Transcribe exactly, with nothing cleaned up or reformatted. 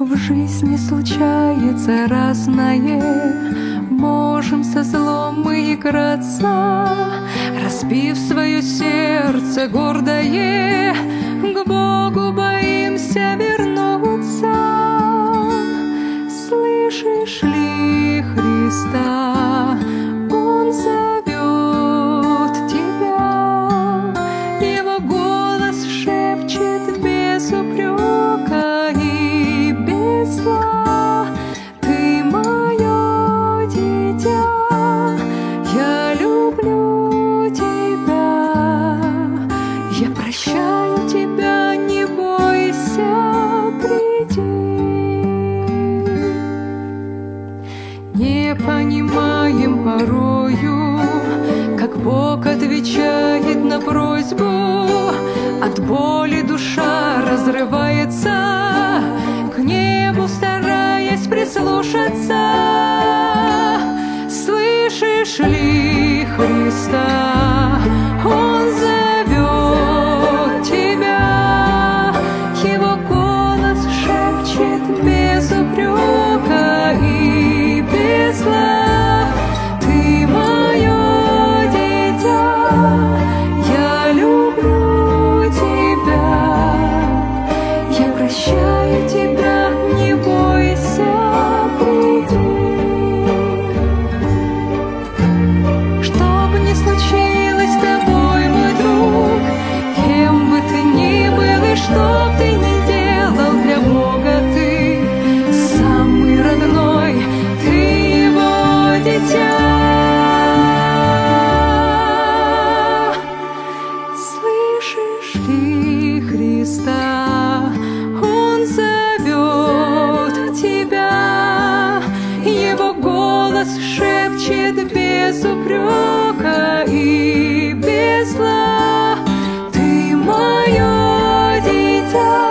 в жизни случается разное, можем со злом мы играться, разбив свое сердце гордое, к Богу боимся вернуться. Слышишь ли Христа? Он зовет тебя, Его голос шепчет без упрека и без зла. Ты мое дитя, я люблю тебя, я прощаю тебя, не бойся, приди. Не понимаем порою, как Бог отвечает на просьбу. От боли душа разрывается, к небу стараясь прислушаться. Слышишь ли Христа? Он зовет тебя, Его голос шепчет без упрека и без зла. Ты мое дитя, я люблю тебя, я прощаю тебя, не бойся, приди. Что бы ни случилось с тобой, мой друг, кем бы ты ни был и что б ты ни делал, для Бога ты самый родной, ты Его дитя. Слышишь ли Христа? Он зовет тебя, Его голос шепчет без упрека и без зла. Ты мое дитя,